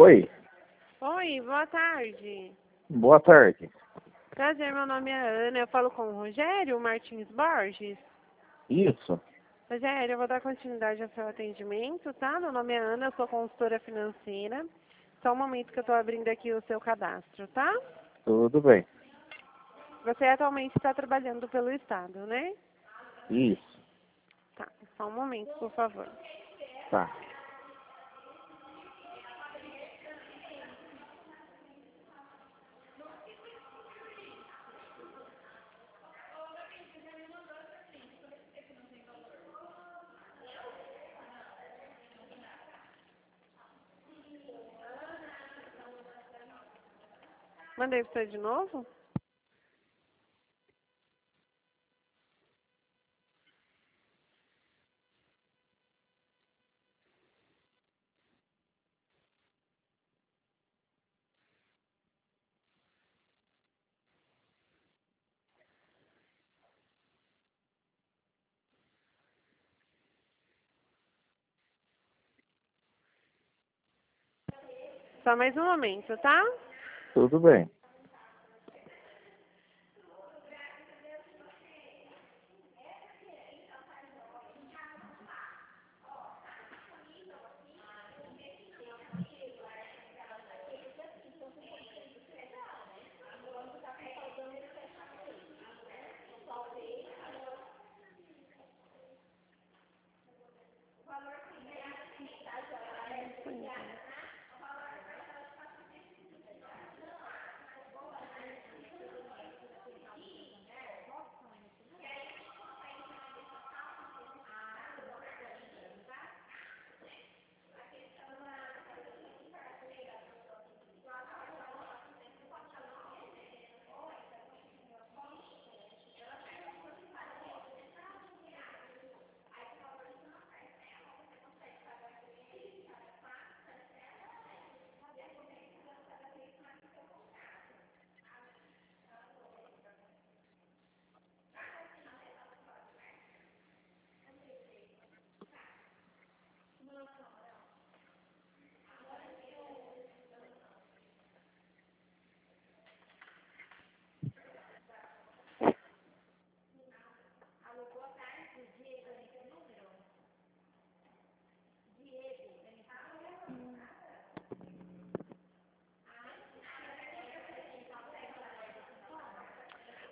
Oi, Oi, boa tarde. boa tarde. Prazer, meu nome é Ana. Eu falo com o Rogério Martins Borges. Isso, Rogério, eu vou dar continuidade ao seu atendimento, tá? Meu nome é Ana, eu sou consultora financeira. Só um momento que eu estou abrindo aqui o seu cadastro, tá? tudo bem. Você atualmente está trabalhando pelo Estado, né? Isso, Tá, só um momento, por favor. tá. Mandei para você de novo? Só mais um momento, tá? Tudo bem.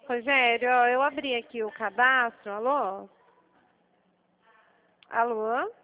Rogério, ó, eu abri aqui o cadastro. Alô? Alô?